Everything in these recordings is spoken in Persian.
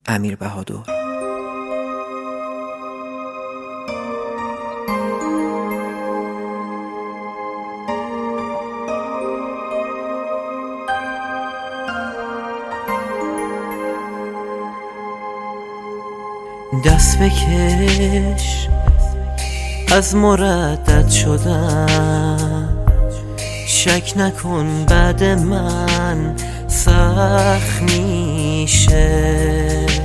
امیر بهادر. دست بکش، از مردد شدم، شک نکن بعد من سخت میشه.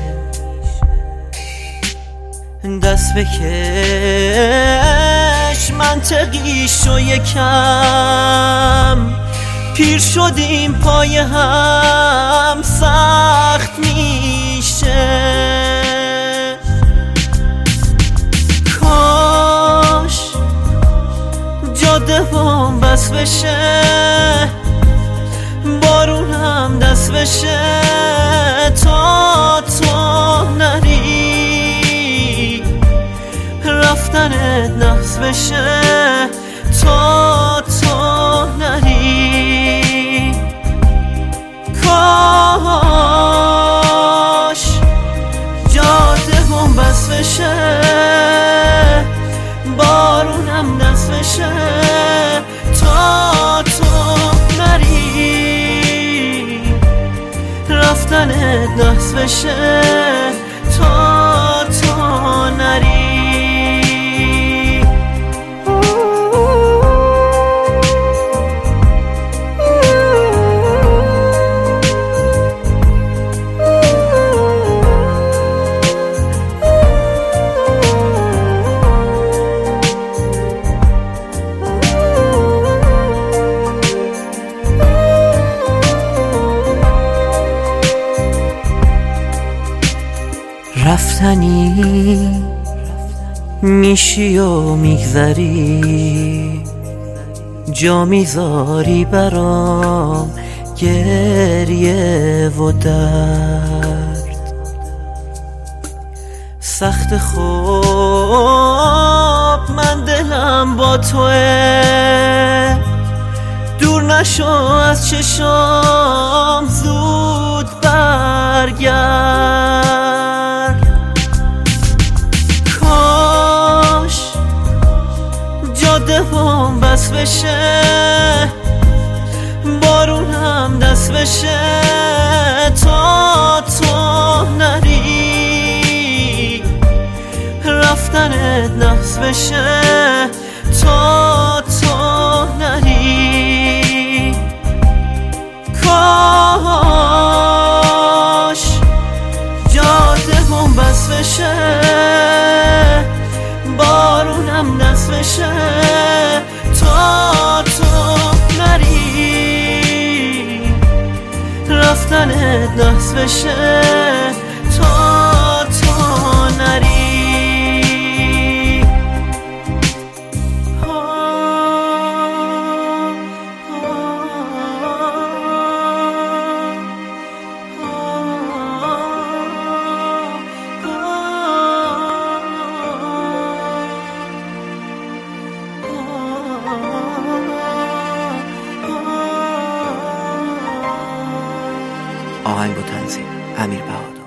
دست بکش، منطقیشو یکم، پیر شدیم پای هم سخت میشه. کاش جاده بام بس بشه، بارونم دست بشه، تا تو نری، رفتنت نفس بشه، تا تو نری. کاش جاده بام بس بشه، بارونم دست بشه، تا تو نری، رفتنت نحس بشه، تا تو نری. رفتنی میشی و میگذری، جا میذاری برام گریه و درد. سخت خوب من دلم با توه، دور نشو از چشام، زود برگرد. جاده بام بس بشه، بارونم دست بشه، تا تو نری، رفتنت نحس بشه، تا تو نری. کاش جاده بام بس بشه، بارونم دست بشه، تا تو نری، رفتنت نحس بشه، تا تو نری. آهنگ و تنظیم امیر بهادر.